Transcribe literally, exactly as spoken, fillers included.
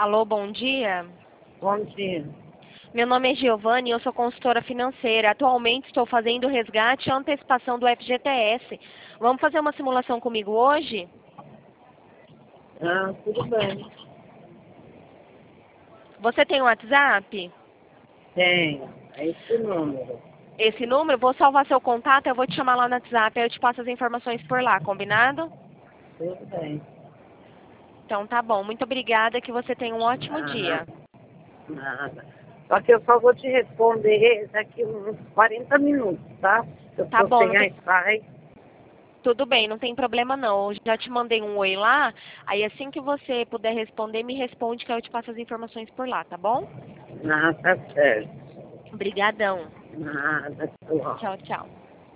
Alô, bom dia. Bom dia. Meu nome é Giovanni e eu sou consultora financeira. Atualmente estou fazendo resgate e antecipação do F G T S. Vamos fazer uma simulação comigo hoje? Ah, tudo bem. Você tem um WhatsApp? Tenho. É esse número. Esse número, vou salvar seu contato, eu vou te chamar lá no WhatsApp, aí eu te passo as informações por lá, combinado? Tudo bem. Então tá bom, muito obrigada, que você tenha um ótimo Ah, dia. nada. Só que eu só vou te responder daqui uns quarenta minutos, tá? Eu Tá tô bom, sem não tem... Wi-Fi. Tudo bem, não tem problema não. Eu já te mandei um oi lá, aí assim que você puder responder, me responde que eu te passo as informações por lá, tá bom? Nada, tá certo. Obrigadão. Nada, tchau. Tchau, tchau.